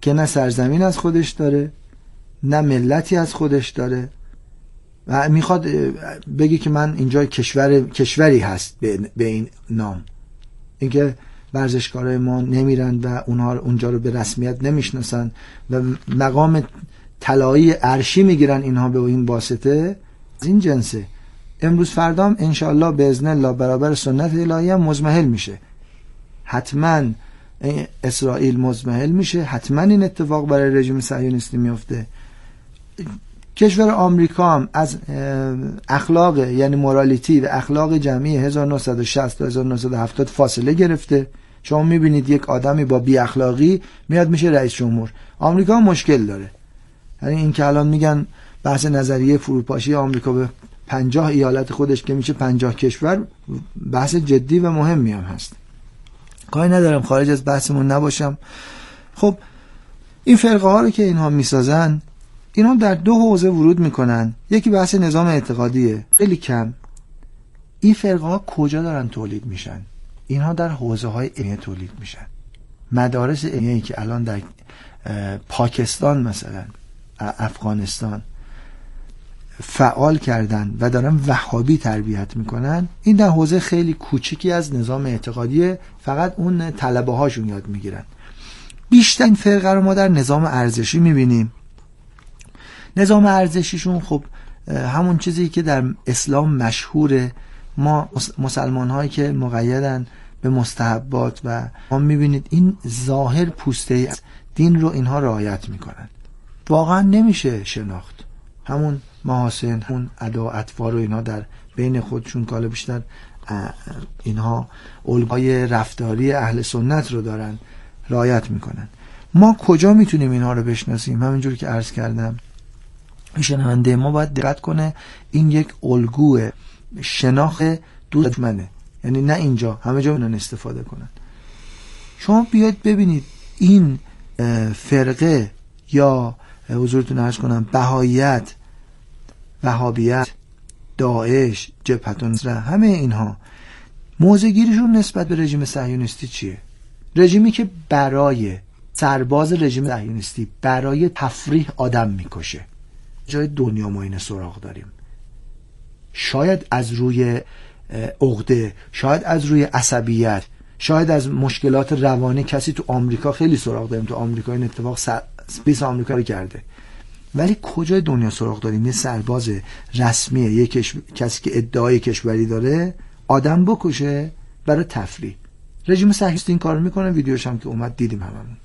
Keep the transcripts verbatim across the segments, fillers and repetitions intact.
که نه سرزمین از خودش داره، نه ملتی از خودش داره و میخواد بگه که من اینجا کشور کشوری هست به این نام. اینکه ورزشکارای ما نمیرن و اونها اونجا رو به رسمیت نمیشناسن و مقام طلایی عرشی میگیرن اینها به این واسطه، از این جنسه. امروز فردام انشاءالله به اذن الله برابر سنت الهی هم مزمحل میشه، حتما اسرائیل مزمحل میشه، حتما این اتفاق برای رژیم صهیونیستی میفته. کشور آمریکا هم از اخلاق یعنی مورالیتی و اخلاق جمعی هزار و نهصد و شصت تا هزار و نهصد و هفتاد فاصله گرفته. شما میبینید یک آدمی با بی اخلاقی میاد میشه رئیس جمهور. آمریکا هم مشکل داره، یعنی این که الان میگن بحث نظریه فروپاشی آمریکا به پنجاه ایالت خودش که میشه پنجاه کشور، بحث جدی و مهمی هم هست. کاری ندارم خارج از بحثمون نباشم. خب این فرقه ها رو که اینها میسازن، اینها در دو حوزه ورود میکنن. یکی بحث نظام اعتقادیه، خیلی کم. این فرقه ها کجا دارن تولید میشن؟ اینها در حوزه های علمیه تولید میشن. مدارس علمیه‌ای که الان در پاکستان مثلا افغانستان فعال کردن و دارن وهابی تربیت میکنن، این در حوزه خیلی کوچیکی از نظام اعتقادیه، فقط اون طلبه هاشون یاد میگیرن. بیشتر این فرقه رو ما در نظام ارزشی میبینیم. نظام ارزشیشون خب همون چیزی که در اسلام مشهوره. ما مسلمان هایی که مقیدن به مستحبات و ما میبینید این ظاهر پوسته از دین رو اینها رعایت میکنن. واقعا نمیشه شناخت همون محاسن، همون ادا اطوار رو اینها در بین خودشون کالا بیشتر اینها الگوهای رفتاری اهل سنت رو دارن رعایت میکنن. ما کجا میتونیم اینها رو بشناسیم؟ همینجور که عرض کردم، شنونده ما باید دقت کنه این یک الگوه شناخت دشمنه، یعنی نه اینجا همه جا اونن استفاده کنن. شما بیاید ببینید این فرقه یا حضورتون عرض کنم بهاییت، وهابیت، داعش، جبهة النصره، همه اینها موضع گیریشون نسبت به رژیم صهیونیستی چیه؟ رژیمی که برای سرباز رژیم صهیونیستی برای تفریح آدم میکشه. جای دنیا ما این سراغ داریم. شاید از روی عقده، شاید از روی عصبیت، شاید از مشکلات روانی کسی تو آمریکا خیلی سراغ داریم. تو آمریکا این اتفاق سپیس آمریکا رو کرده. ولی کجای دنیا سراغ داریم؟ یه سرباز رسمیه، یه کشور، کسی که ادعای کشوری داره آدم بکشه برای تفریح. رژیم صهیونیستی این کارو میکنه، ویدیوش هم که اومد دیدیم هممون.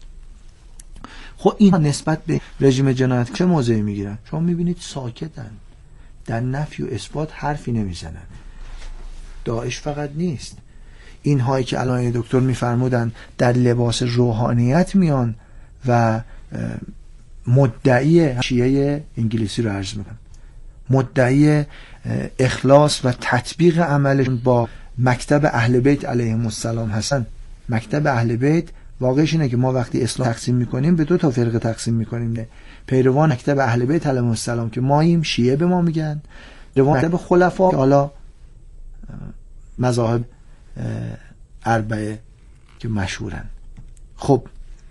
خب این نسبت به رژیم جنایت چه موضعی میگیرن؟ شما میبینید ساکتن، در نفی و اثبات حرفی نمیزنن. داعش فقط نیست، این هایی که الان دکتر میفرمودن در لباس روحانیت میان و مدعی شیعه انگلیسی رو عرض میکنم، مدعی اخلاص و تطبیق عملشون با مکتب اهل بیت علیهم السلام هستن. مکتب اهل بیت واقعش اینه که ما وقتی اسلام تقسیم میکنیم به دو تا فرقه تقسیم میکنیم، نه پیروان مکتب اهل بیت علیهم السلام که ماییم، شیعه به ما میگن، پیروان مکتب خلفا که حالا مذاهب اربعه که مشهورن. خب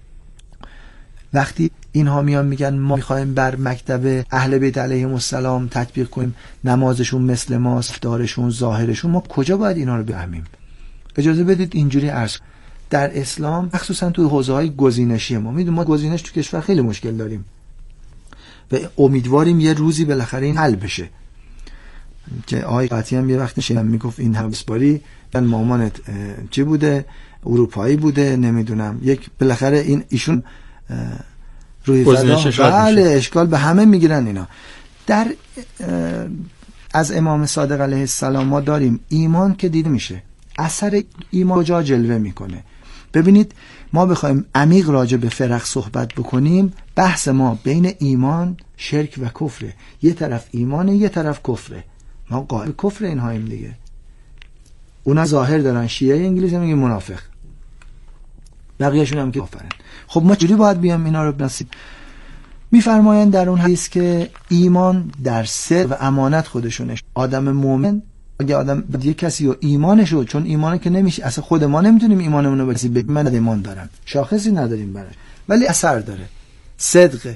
وقتی اینها میان میگن ما میخوایم بر مکتب اهل بیت علیهم السلام تطبیق کنیم، نمازشون مثل ماست، دارشون، ظاهرشون، ما کجا باید اینا رو بفهمیم؟ اجازه بدید اینجوری عرض. در اسلام مخصوصا تو حوزه‌های گزینشی ما میدونیم، ما گزینش تو کشور خیلی مشکل داریم و امیدواریم یه روزی بالاخره این حل بشه. که آقای قاطی هم یه وقتی شنیدم میگفت این حبسباری من مامانت چی بوده، اروپایی بوده، نمیدونم، یک بالاخره این ایشون روی فضا بله اشکال به همه میگیرن اینا. در از امام صادق علیه السلام ما داریم ایمان که دید میشه، اثر ایمان کجا جلوه میکنه. ببینید ما بخوایم عمیق راجع به فرق صحبت بکنیم، بحث ما بین ایمان، شرک و کفره. یه طرف ایمانه، یه طرف کفره. ما قائل کفر اینهاییم دیگه. اونا ظاهر دارن، شیعه انگلیسی میگه منافق، بقیه‌شون هم که کافرن. خب ما چجوری باید بیام اینا رو بناسیم؟ میفرمایند در اون حدیث که ایمان در سر و امانت خودشونش. آدم مومن اگه آدم یه کسی و ایمانشو، چون ایمانه که نمیشه اصلا خود ما نمیتونیم ایمانمون رو بگیم من ایمان دارم، شاخصی نداریم براش، ولی اثر داره. صدق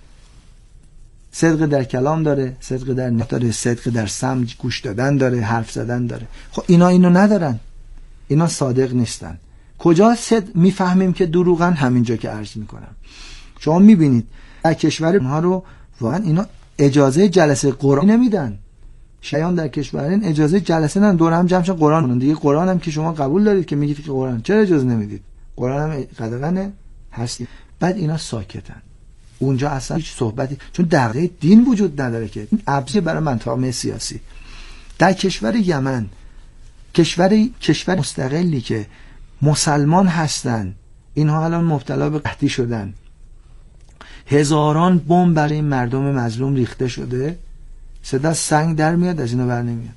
صدق در کلام داره، صدق در نطق داره، صدق در سمع گوش دادن داره، حرف زدن داره. خب اینا اینو ندارن، اینا صادق نیستن. کجا صدق میفهمیم که دروغن؟ همینجا که عرض میکنم. شما میبینید در کشور اونها رو واقعا اینا اجازه جلسه قرآن نمیدن. شیعیان در کشورین اجازه جلسه ندن، دور هم جمع شن قرآن کنن. دیگه قرآن هم که شما قبول دارید که میگید که قرآن، چرا اجازه نمیدید؟ قرآن هم قدغنه هست. بعد اینا ساکتن. اونجا اصلا هیچ صحبتی، چون دغدغه دین وجود نداره که این ابزار برای منطقه سیاسی. در کشور یمن، کشور کشور مستقلی که مسلمان هستن، اینها الان مبتلا به قحطی شدن. هزاران بمب برای مردم مظلوم ریخته شده، صدا سنگ در میاد، از اینا بر نمیاد.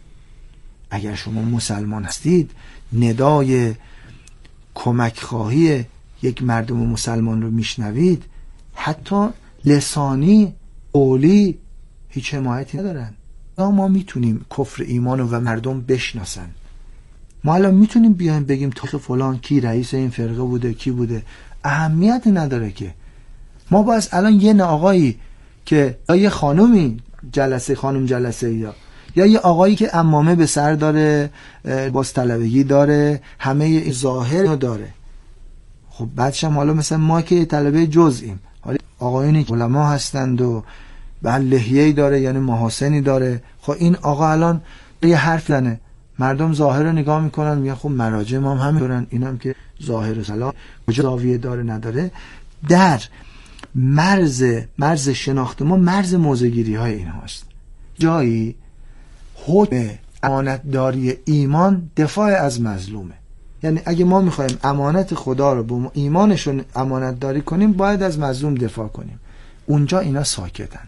اگر شما مسلمان هستید، ندای کمک خواهی یک مردم مسلمان رو میشنوید، حتی لسانی قولی هیچ حمایتی ندارن. ما میتونیم کفر ایمان رو و مردم بشناسن. ما الان میتونیم بیایم بگیم تاریخ فلان کی رئیس این فرقه بوده، کی بوده، اهمیت نداره که. ما باز الان یه آقایی که یا یه خانومی جلسه خانم جلسه یا یا یه آقایی که عمامه به سر داره، باز طلبگی داره، همه ظاهر رو داره. خب بعدش هم حالا مثلا ما که طلبه جزئیم، حالا آقایونی که علما هستند و بعد لحیه‌ای داره، یعنی محاسنی داره. خب این آقا الان یه حرف زنه، مردم ظاهر رو نگاه میکنن، میگن خب مراجع ما هم همین دارن، اینم که ظاهر و سلام کجا زاویه داره نداره. در مرز مرز شناخت ما مرز موضع‌گیری های این هاست. جایی حکم امانتداری ایمان دفاع از مظلومه. یعنی اگه ما میخوایم امانت خدا رو با ایمانشون امانت داری کنیم، باید از مظلوم دفاع کنیم. اونجا اینا ساکتن.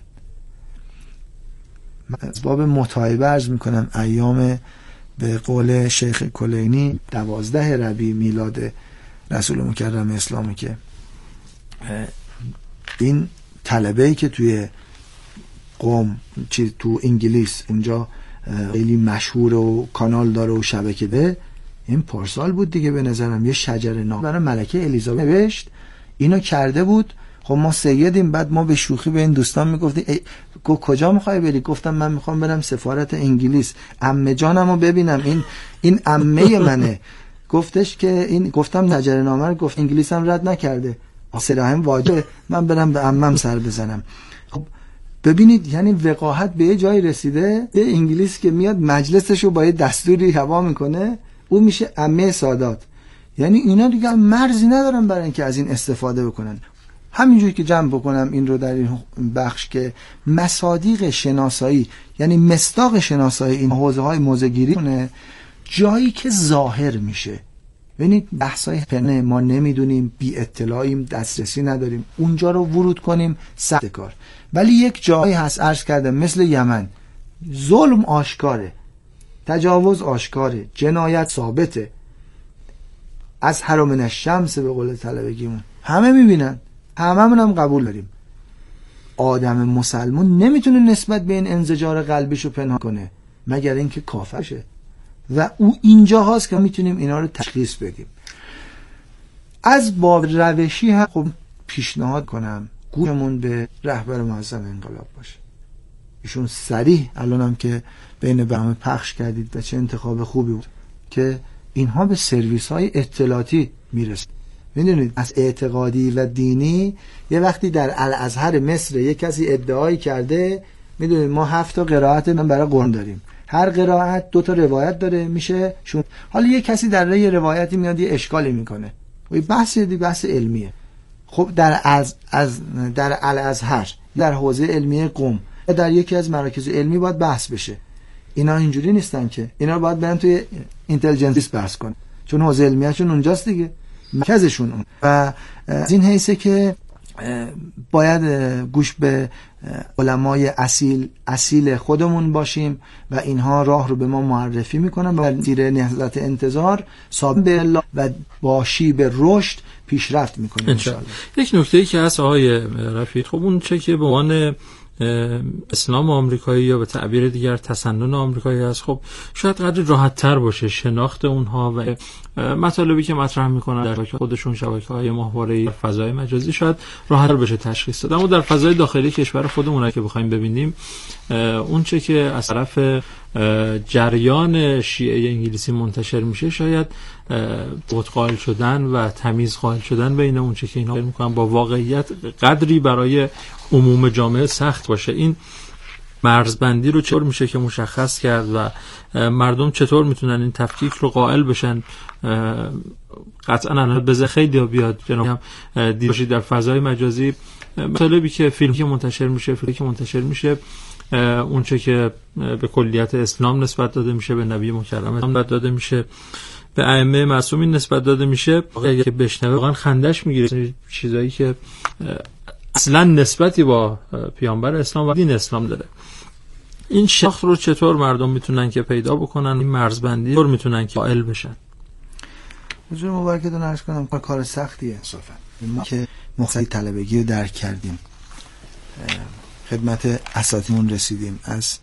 من از باب متایبه عرض میکنم، ایام به قول شیخ کلینی دوازده ربیع میلاد رسول مکرم اسلامی که این طلبه‌ای که توی قم چیز تو انگلیس اونجا خیلی مشهور و کانال داره و شبکه ده، این پارسال بود دیگه به نظرم، یه شجره نامه برای ملکه الیزابت نوشت، اینو کرده بود. خب ما سیدیم، بعد ما به شوخی به این دوستان میگفتیم کجا میخوای بری؟ گفتم من میخوام برم سفارت انگلیس، عمه جانمو ببینم، این این عمه منه. گفتش که این، گفتم شجره نامه رو، گفت انگلیس هم رد نکرده، اصلا واجبه من برم به عمم سر بزنم. خب ببینید، یعنی وقاحت به یه جایی رسیده، به انگلیس که میاد مجلسشو با یه دستوری هوا میکنه، او میشه عمه سادات. یعنی اینا دیگه مرزی ندارن برای اینکه از این استفاده بکنن. همینجوری که جمع بکنم این رو در این بخش که مصادیق شناسایی، یعنی مصداق شناسایی این حوزه های موضع‌گیری کنه، جایی که ظاهر میشه. ببینید بحثای پنه ما نمیدونیم، بی اطلاعیم، دسترسی نداریم، اونجا رو ورود کنیم سخت کار. ولی یک جایی هست عرض کردم مثل یمن، ظلم آشکاره، تجاوز آشکاره، جنایت ثابته، از حرام من الشمس به قول طلبگیمون همه میبینن، هممون هم قبول داریم. آدم مسلمان نمیتونه نسبت به این انزجار قلبیشو پنهان کنه مگر اینکه کافر شه، و او اینجا هاست که میتونیم اینا رو تشخیص بدیم. از باب روشی هم خب پیشنهاد کنم گوشمون به رهبر معظم انقلاب باشه. ایشون صریح الانم که بین برنامه پخش کردید و چه انتخاب خوبی بود که اینها به سرویس های اطلاعاتی میرسه. میدونید از اعتقادی و دینی یه وقتی در الازهر مصر یک کسی ادعایی کرده، میدونید ما هفت تا قرائت من برای قرآن داریم، هر قرائت دو تا روایت داره، میشه شون. حالا یه کسی در یه روایتی میاد یه اشکالی میکنه، و بحث دی بحث علمیه. خب در از از در الازهر، در حوزه علمی قم، در یکی از مراکز علمی باید بحث بشه. اینا اینجوری نیستن که اینا باید برن توی اینتلیجنس بحث کنن، چون حوزه علمیه‌شون اونجاست دیگه، مرکزشون اون. و از این حیثه که باید گوش به علمای اصیل اصیل خودمون باشیم و اینها راه رو به ما معرفی میکنن و زیر نهضت انتظار ثابت به الله و باشی به رشد پیشرفت میکنیم ان شاء الله. یک نکته‌ای که هست آقای رفیق، خب اون چه که به عنوان اسلام آمریکایی یا به تعبیر دیگر تسنن آمریکایی هست، خب شاید قدر راحت تر باشه شناخت اونها و مطالبی که مطرح میکنن در خودشون شبکه‌های ماهواره‌ای فضای مجازی شاید راحت‌تر بشه تشخیص داد. اما در فضای داخلی کشور خودمون که بخوایم ببینیم اون چه که از طرف جریان شیعه انگلیسی منتشر میشه شاید بود قائل شدن و تمیز قائل شدن بین اون چه که اینا میکنن با واقعیت قدری برای عموم جامعه سخت باشه. این مرزبندی رو چطور میشه که مشخص کرد و مردم چطور میتونن این تفکیک رو قائل بشن؟ قطعا الان بذار خیلی بیاد جناب دیدید در فضای مجازی مطالبی که فیلمی که منتشر میشه فیلمی که منتشر میشه اون چه که به کلیت اسلام نسبت داده میشه، به نبی مکرم نسبت داده میشه، به ائمه معصومین نسبت داده میشه، اگه بشنوه واقعا خندش میگیره. چیزایی که اصلا نسبتی با پیامبر اسلام و دین اسلام داره. این شاخ رو چطور مردم میتونن که پیدا بکنن؟ این مرزبندی چطور میتونن که قائل بشن؟ حضور مبارکتون عرض کنم کار سختیه انصافا. ما که مقصد طلبگی رو درک کردیم، خدمت اساتیدمون رسیدیم، از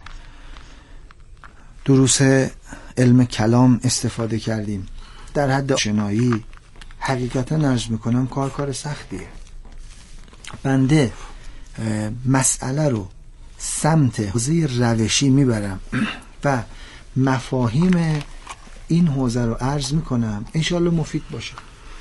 دروس علم کلام استفاده کردیم در حد آشنایی، حقیقتا عرض میکنم کار کار سختیه. بنده مسئله رو سمت حوزه روشی میبرم و مفاهیم این حوزه رو عرض میکنم، انشالله مفید باشه.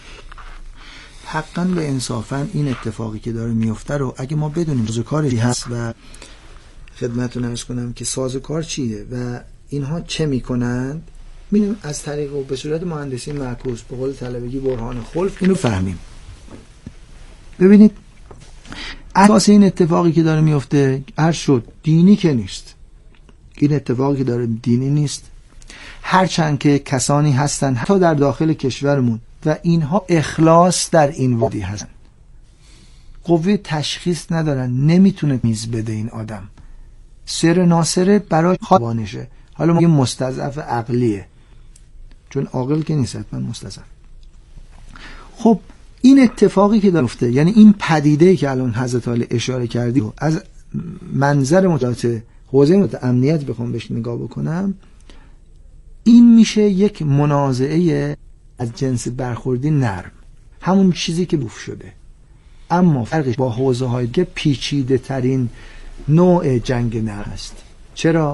حقا به انصافا این اتفاقی که داره میفته رو اگه ما بدونیم سازوکاری هست و خدمتتون عرض کنم که سازوکار چیه و اینها چه میکنند، می‌بینیم از طریق و به صورت مهندسی معکوس به قول طلبگی برهان خلف اینو فهمیم. ببینید اساس این اتفاقی که داره میفته عرض شد دینی که نیست. این اتفاقی که داره دینی نیست، هرچند که کسانی هستن حتی در داخل کشورمون و اینها اخلاص در این وادی هستن، قوه تشخیص ندارن، نمیتونه میز بده این آدم، سر ناصره برای خوابانشه. حالا ما یه مستضعف عقلیه، چون عاقل که نیست من مستضعف. خب این اتفاقی که داره میفته، یعنی این پدیده‌ای که الان حضرت علی اشاره کردی و از منظر مطالعات حوزه مطالعات امنیت بخوام بهش نگاه بکنم، این میشه یک منازعه از جنس برخوردی نرم، همون چیزی که بوف شده، اما فرقش با حوزه هایی که پیچیده ترین نوع جنگ نرم است. چرا؟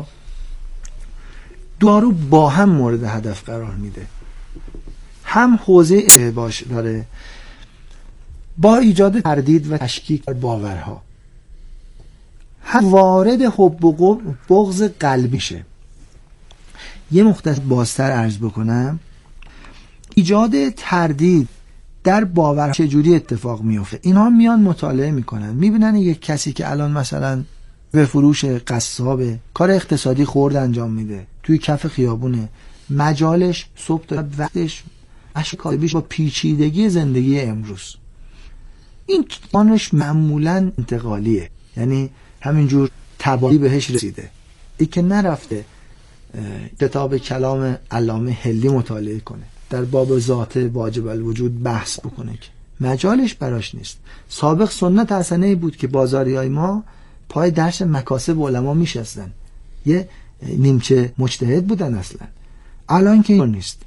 دارو با هم مورد هدف قرار میده، هم حوزه باش داره با ایجاد تردید و تشکیک در باورها، هم وارد حب و بغض قلبی شه. یه مختصر بازتر عرض بکنم، ایجاد تردید در باور چجوری اتفاق میفته؟ اینها میان مطالعه میکنن، میبینن یک کسی که الان مثلا به فروش قصابه، کار اقتصادی خورد انجام میده، توی کف خیابونه، مجالش صبح تا وقتش اشکالش با پیچیدگی زندگی امروز، این آنش معمولا انتقالیه، یعنی همینجور تبایی بهش رسیده. ای که نرفته کتاب کلام علامه حلی مطالعه کنه، در باب ذات واجب الوجود بحث بکنه، که مجالش براش نیست. سابق سنت حسنه بود که بازاریای ما پای درس مکاسب علما میشستن، یه نیمچه مجتهد بودن اصلا. الان که این نیست.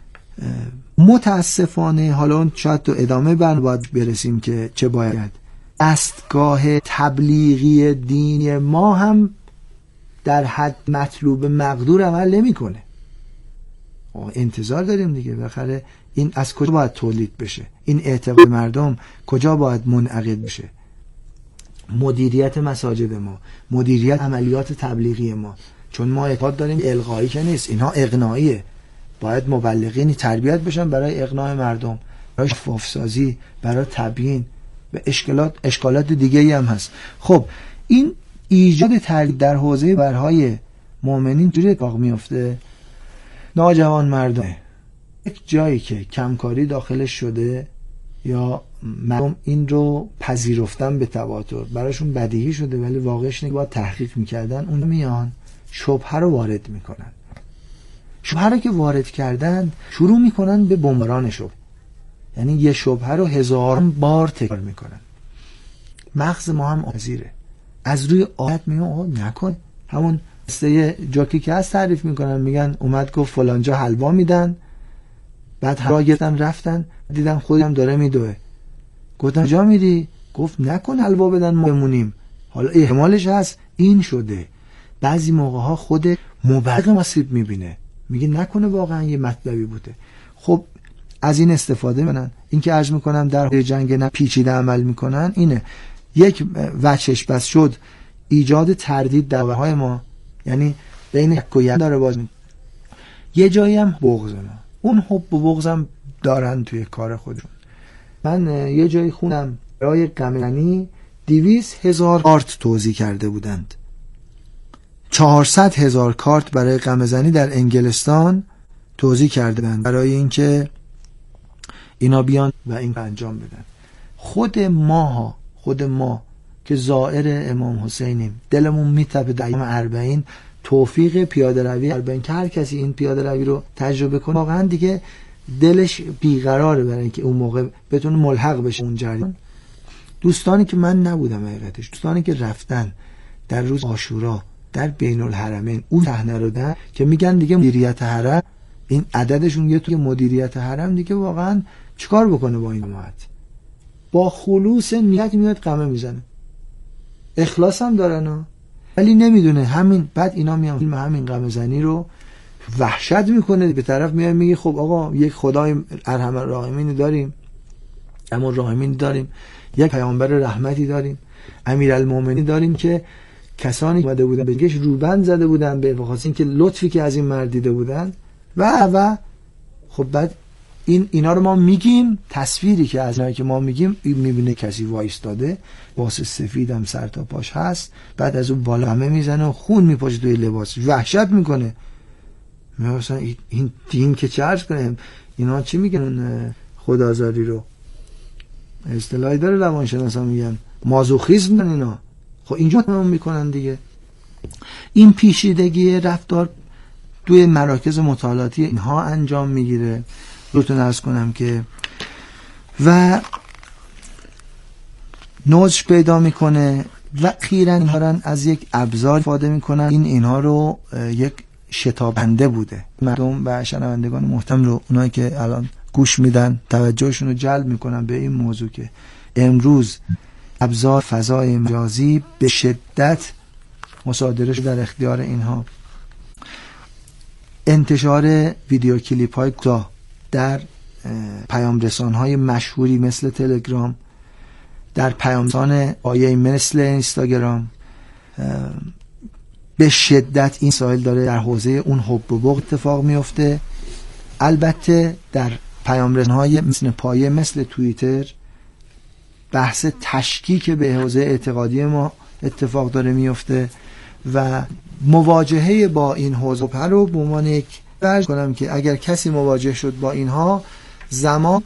متاسفانه حالا شاید تو ادامه برنامه باید برسیم که چه باید، دستگاه تبلیغی دینی ما هم در حد مطلوب مقدور عمل نمیکنه. انتظار داریم دیگه، بالاخره این از کجا باید تولید بشه؟ این اعتقاد مردم کجا باید منعقد بشه؟ مدیریت مساجد ما، مدیریت عملیات تبلیغی ما، چون ما اعتقاد داریم الغایی که نیست، اینها اقناعیه، باید مبلغینی تربیت بشن برای اقناع مردم، برای شفافسازی، برای تبیین و اشکالات اشکالات دیگه‌ای هم هست. خب این ایجاد تردید در حوزه برهای مؤمنین جوری اتفاق میفته، ناجوان مردم یک جایی که کمکاری داخلش شده یا مردم این رو پذیرفتن به تواتر، براشون بدیهی شده ولی واقعش اینه که باید تحقیق میکردن، اون میان شبهه رو وارد میکنن. شبهه رو که وارد کردن شروع میکنن به بمباران شبهه، یعنی یه شبهه رو هزار بار تکرار میکنن. مغز ما هم آزیره، از روی عادت میگن نکن. همون قصه جوکی که هست تعریف میکنن، میگن اومد گفت فلانجا حلوا میدن، بعد راه گرفتن رفتن، دیدم خودم داره میدوه. گفتم جا میری؟ گفت نکن حلوا بدن ما بمونیم. حالا احتمالش هست این شده. بعضی موقع ها خود مبلغ آسیب میبینه، میگه نکنه واقعا یه مطلبی بوده. خب از این استفاده میکنن. این که عرض میکنم در جنگ نه پیچیده عمل میکنن، اینه یک وجهش بس شد ایجاد تردید در های ما، یعنی بین یک و یک داره باز می... یه جایی هم بغض ما، اون حب و بغضم دارن توی کار خودشون. من یه جایی خونم برای غمزنی دویست هزار کارت توزیع کرده بودند. چهارصد هزار کارت برای غمزنی در انگلستان توزیع کرده بودند برای اینکه اینا بیان و این انجام بدن. خود ما خود ما که زائر امام حسینیم، دلمون میتپه در ایام اربعین توفیق پیاده روی اربعین که هر کسی این پیاده روی رو تجربه کنه واقعا دیگه دلش بیقراره برای اینکه اون موقع بتونه ملحق بشه اون جریان. دوستانی که من نبودم حقیقتش، دوستانی که رفتن در روز عاشورا در بین الحرمین اون صحنه رو دیدن که میگن دیگه مدیریت حرم، این عددشون یه توی مدیریت حرم دیگه واقعا چیکار بکنه با این جماعت؟ با خلوص نیت میاد قمه میزنه، اخلاص هم دارن ها، ولی نمیدونه همین. بعد اینا میان فیلم همین قمه زنی رو وحشت میکنه، به طرف میاد میگه خب آقا یک خدای ارحم الراحمین داریم، اما راحمین داریم، یک پیامبر رحمتی داریم، امیرالمومنین داریم که کسانی اومده بودن بهش روبند زده بودن به واسه اینکه لطفی که از این مرد دیده بودن و و خب بعد این اینا رو ما میگیم، تصویری که از اینایی که ما میگیم میبینه کسی وایستاده واسه سفیدم سر تا پاش هست، بعد از اون بالا همه میزنه و خون میپاشه توی لباس، وحشت میکنه. مثلا این دین که چرچ کنه، اینا چی میگن خدازاری رو اصطلاحی داره روانشناسا میگن مازوخیسم دارن اینا. خب اینجا تمام میکنن دیگه. این پیچیدگی رفتار توی مراکز مطالعاتی اینها انجام میگیره. روتون عرض کنم که و نوچ پیدا میکنه و اخیراً اینها از یک ابزار استفاده میکنن. این اینها رو یک شتابنده بوده. مردم و شنوندگان محترم رو، اونایی که الان گوش میدن، توجهشون رو جلب میکنن به این موضوع که امروز ابزار فضای مجازی به شدت مصادره شده در اختیار اینها. انتشار ویدیو کلیپ های کوتاه در پیام رسان های مشهوری مثل تلگرام، در پیام رسان آیه مثل اینستاگرام، به شدت این سایل داره در حوزه اون حب و بغض اتفاق میفته. البته در پیام رسان های مثل پایه مثل توییتر بحث تشکیک به حوزه اعتقادی ما اتفاق داره میفته و مواجهه با این حوزه رو به عنوان یک فرض کنم که اگر کسی مواجه شد با اینها، زمان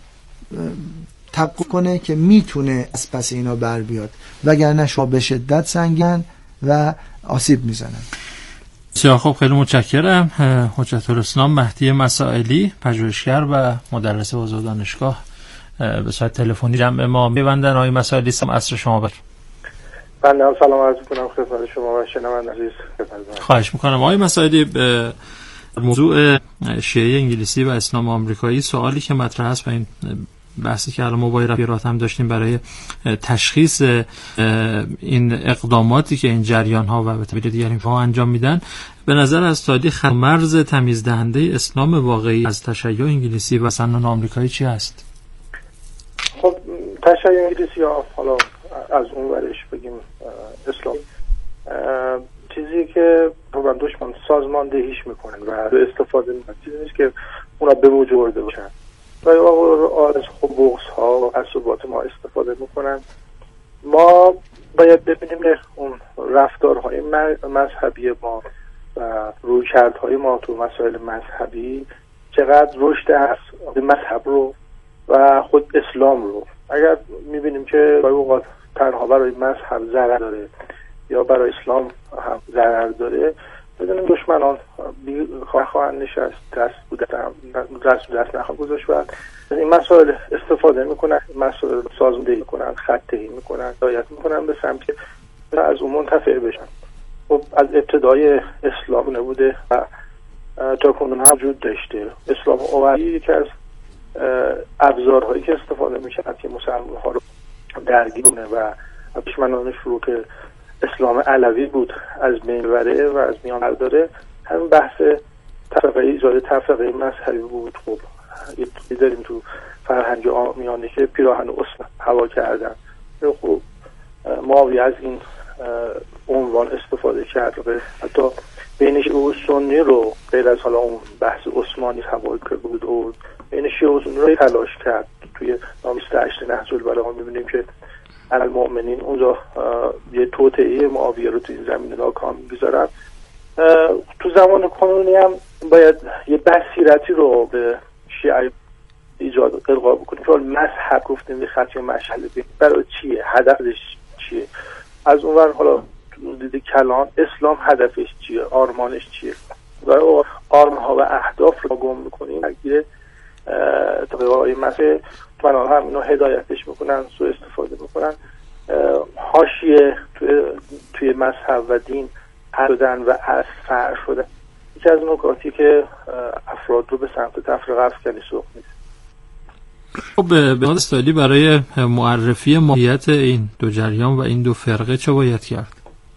توقف کنه که میتونه از پس اینا بر بیاد، وگرنه شما به شدت سنگین و آسیب میزنن. بسیار خب، خیلی متشکرم. حجت الاسلام مهدی مسائلی، پژوهشگر و مدرس حوزه دانشگاه، به صورت تلفنی جمع ما می‌بندن. آقای مسائلی، سلام عصر شما بخیر. بنده سلام عرض می‌کنم خدمت شما و شنوندگان عزیز. خواهش می‌کنم. آقای مسائلی، به موضوع شیعه انگلیسی و اسلام آمریکایی سوالی که مطرح است و این بحثی که الان موبایل رفیرات هم داشتیم برای تشخیص این اقداماتی که این جریان ها و به تعبیر دیگر اینها انجام میدن، به نظر از تاریخ مرز تمیز دهنده اسلام واقعی از تشیع انگلیسی و سنن آمریکایی چی است؟ خب تشیع انگلیسی یا حالا از اون ورش بگیم اسلام، چیزی که رو دشمن سازماندهیش میکنن و استفاده میکنن، چیزی نیست که اونا به وجود آورده باشن و از خب بغض ها و عصبات ما استفاده میکنن. ما باید ببینیم که اون رفتارهای مذهبی ما و رویکردهای ما تو مسائل مذهبی چقدر رشد هست مذهب رو و خود اسلام رو. اگر میبینیم که برای اوقات تنها برای مذهب ضرر داره یا برای اسلام هم ضرر داره، بدونیم دشمنان خواهند نشست، دست بوده دست دست نخواهند گذاشت و از این مسائل استفاده میکنن، مسائل سازماندهی میکنن، خط دهی میکنن، هدایت میکنن به سمت که از اون منتفع بشن. خب از ابتدای اسلام نبوده و تا کنون هم وجود داشته. اسلام اولی یکی از ابزارهایی که استفاده می‌کرد که مسلمان‌ها رو درگیر کنه و دشمنان شروع که اسلام علوی بود از بین ببره و از میان برداره، همین بحث تفرقه ایجاد تفرقه مذهبی بود. خب یه داریم تو فرهنگ عامیانه که پیراهن اسلام هوا کردن. خب معاویه از این عنوان استفاده کرد، حتی بین شیعه و سنی رو غیر از حالا اون بحث عثمانی هوایی که بود و بین شیعه و سنی رو تلاش کرد. توی نام بیست و هشت نهج البلاغه می‌بینیم که المؤمنین اونجا یه توطئه معاویه رو تو این زمینه ناکام می‌گذارن. تو زمان کنونی هم باید یه بصیرتی رو به شیعه ایجاد القا بکنیم که مذهب گفتیم به خطی مشعله برای چیه، هدفش چیه. از اونور حالا دید کلان اسلام هدفش چیه، آرمانش چیه و آرمان‌ها و اهداف رو گم می‌کنیم. اگه طبقه‌های مسیح منان هم اینو هدایتش میکنن، سوء استفاده میکنن، حاشیه توی, توی مذهب و دین شدن و از فرع شدن. یکی از نکاتی که افراد رو به سمت تفرقه افکنی سوق نیست. خب به حال استایلی برای معرفی ماهیت این دو جریان و این دو فرقه چه باید کرد؟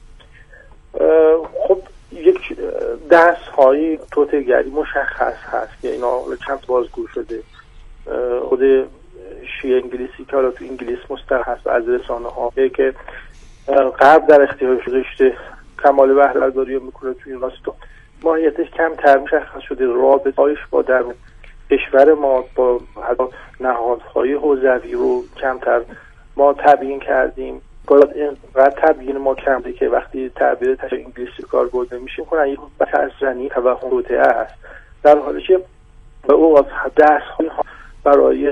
خب یک دست هایی توطئه‌گری مشخص هست که اینا چند بازگو شده. خود شیعه انگلیسی که حالا تو انگلیس مستر هست و از رسانه ها که غرب در اختیارش گذاشته کمال بهره برداری میکنه توی این راستا، ماهیتش کمتر مشخص شده. رابطه‌اش با در کشور ما با نهادهای حوزوی رو کمتر ما تبیین کردیم. باید اینقدر تبیین ما کم بوده که وقتی تعبیر تشریح انگلیسی کار برده میشه کنن یک بحث از زنی توهم توطئه است، در حالی که به اوقات دست‌های برای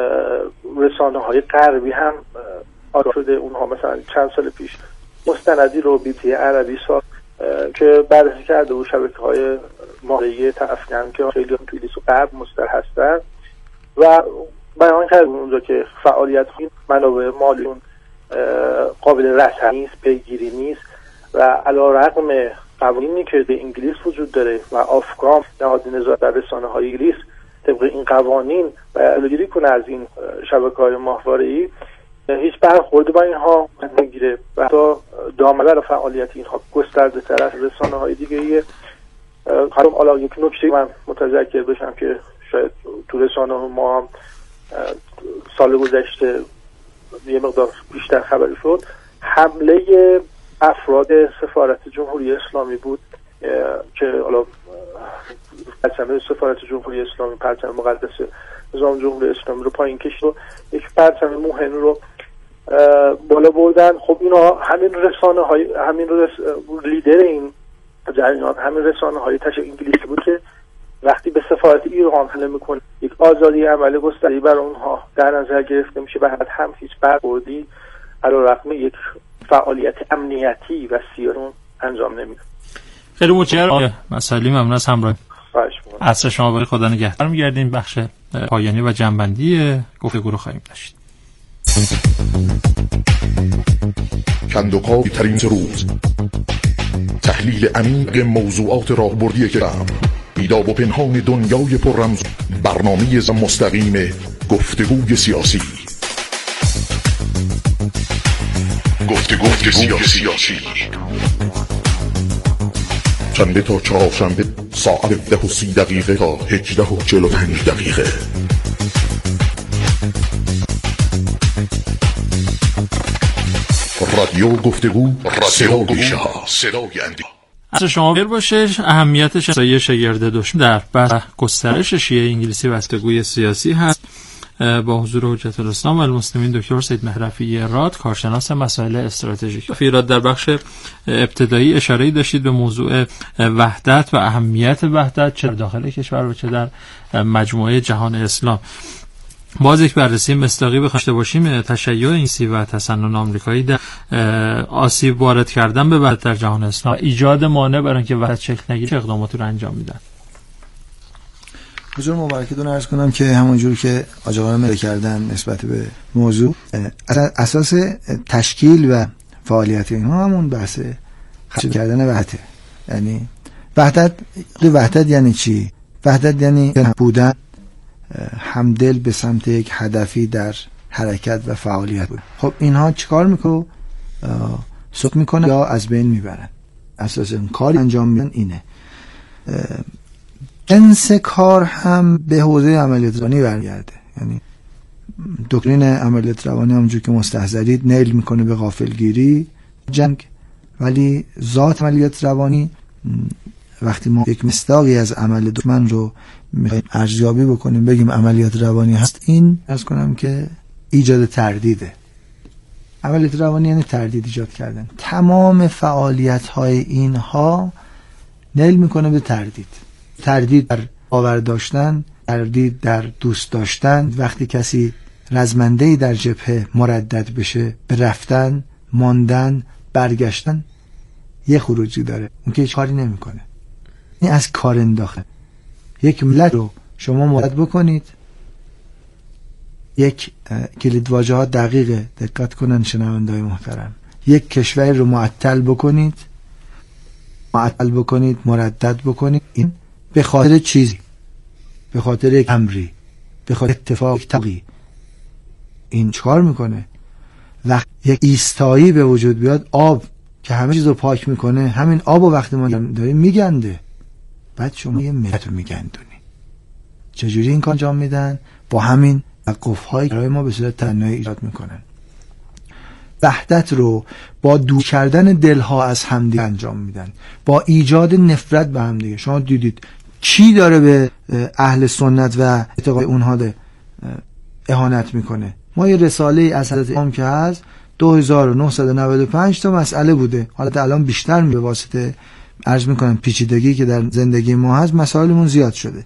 رسانه های غربی هم آگاه شده. اونها مثلا چند سال پیش مستندی رو بی بی سی عربی ساخت که بررسی کرده و شبکه های ماهواره‌ای افغان که خیلی هم توی لیست غرب مستر هستن و بیان کرده اونجا که فعالیت های منابع مالی اون قابل رصد نیست، پیگیری نیست و علی‌رغم قوانینی که به انگلیس وجود داره و آفکام نهاد نظارت بر رسانه های انگلیس طبق این قوانین و جلوگیری کنه از این شبکه‌های ماهواره‌ای، هیچ برخورد با اینها نمیگیره و حتی دامنه فعالیت اینها گسترده تر از رسانه‌های دیگه‌ای. حالا حالا یک نکته من متذکر بشم که شاید تو رسانه ما هم سال گذشته یه مقدار بیشتر خبری شد، حمله افراد سفارت جمهوری اسلامی بود که حالا پرچم سفارت جمهوری اسلامی، پرچم مقدس نظام جمهوری اسلامی رو پایین کشید و یک پرچم موهن رو بالا بردن. خب اینا همین رسانه های همین رس... لیدر این جریان همین رسانه های تشکیل انگلیسی بود که وقتی به سفارت ایران حمله میکنه یک آزادی عمل گسترده‌ای برای اونها در نظر گرفته میشه و هم هیچ برخوردی علی‌رغم یک فعالیت امنیتی و سیاسی انجام نمیده. خیلی متشکرم. مسئله ممنون از همراهی. عصر شما بخیر. خدا نگهدار. می‌گردیم بخش پایانی و جنبندی گفتگو رو خواهیم داشت. کندوقای ترین روز، تحلیل عمیق موضوعات راهبردی کلام، بیداب و پنهان دنیای پر رمز، برنامه ز مستقیم گفتگوی سیاسی. گفتگوی سیاسی شنبه تا چهارشنبه ساعت ده و سی دقیقه تا هجده و چهل و پنج دقیقه. رادیو گفتگو، رادیو گوشه ها، صدای اندی. از شما بیر باشه اهمیت شناسایی شاگرد دشمن در بحث گسترش شیعه انگلیسی و گفتگوی سیاسی هست. با حضور حجت الاسلام و المسلمین دکتر سید مهرفی راد، کارشناس مسائل استراتژیک. فیراد در بخش ابتدایی اشاره‌ای داشتید به موضوع وحدت و اهمیت وحدت چه داخل کشور و چه در مجموعه جهان اسلام. باز یک بررسی مصداقی بخوایم داشته باشیم تشیع انگلیسی و تسنن آمریکایی در آسیب وارد کردن به وحدت در جهان اسلام، ایجاد مانع برای اینکه وحدت شکل نگیره، چه اقداماتی رو انجام میدن؟ حضور مبارکتون عرض کنم که همونجور که آقایان مل کردن نسبت به موضوع، اساس تشکیل و فعالیت اینها همون بحث خلق کردن وحدت. یعنی وحدت وحدت یعنی چی؟ وحدت یعنی بودن همدل به سمت یک هدفی در حرکت و فعالیت بود. خب اینها چیکار میکنه؟ سقوط میکنه یا از بین میبرن. اساس این کار انجام میدن اینه. جنس کار هم به حوزه عملیات روانی برگرده. یعنی دکترین عملیات روانی همونجور که مستحضرید نیل میکنه به غافلگیری، جنگ، ولی ذات عملیات روانی وقتی ما یک مصداقی از عمل دشمن رو میخوایم ارزیابی بکنیم بگیم عملیات روانی هست، این عرض کنم که ایجاد تردیده. عملیات روانی یعنی تردید ایجاد کردن. تمام فعالیت های اینها نیل میکنه به تردید. تردید در باور داشتن، تردید در دوست داشتن. وقتی کسی رزمنده‌ای در جبهه مردد بشه به رفتن، ماندن، برگشتن، یه خروجی داره، اون که هیچ کاری نمیکنه. این از کار انداخته. یک ملت رو شما مردد بکنید، یک کلید واژه ها دقیقه، دقت کنن شنونده‌های محترم، یک کشور رو معطل بکنید، معطل بکنید، مردد بکنید، این به خاطر چیزی، به خاطر یک امری، به خاطر اتفاق تقی. این چکار میکنه؟ وقت یک ایستایی به وجود بیاد، آب که همه چیز رو پاک میکنه، همین آب و وقتی ما داریم میگنده، بعد شما یه ملت رو میگندونی. چجوری این کار انجام میدن؟ با همین وقف‌هایی که برای ما به صورت تنهایی ایجاد میکنن. وحدت رو با دور کردن دلها از همدیگه انجام میدن، با ایجاد نفرت به همدیگه. شما دیدید چی داره به اهل سنت و اعتقاد اونها ده اهانت میکنه؟ ما یه رساله از حضرت امام که هست دو هزار و نهصد و نود و پنج تا مسئله بوده، حالا الان بیشتر به واسطه عرض میکنم پیچیدگی که در زندگی ما هست مسائلمون زیاد شده.